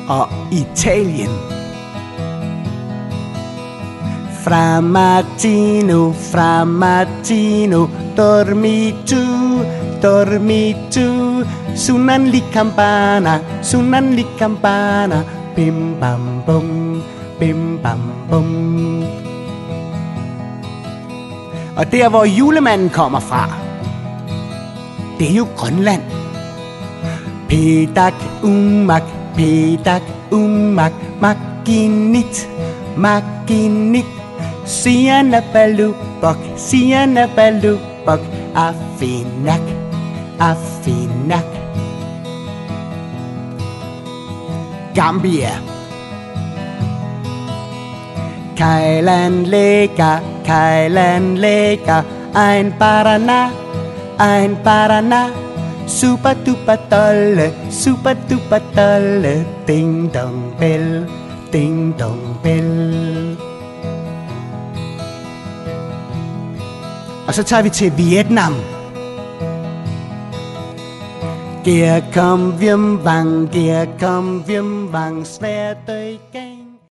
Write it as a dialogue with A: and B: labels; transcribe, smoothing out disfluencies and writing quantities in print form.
A: og Italien. Fra mattino, dormi tu, suonan li campana, bim bam bum. Og der hvor julemanden kommer fra, det er jo Grønland. Pedak umak, maginit, siana balubok, afinak. Gambia. Kailan lega, ein Paraná, super duper tolle, ding dong bell. Og så tager vi til Vietnam. Gær kom Viem Vang, svær døj gang.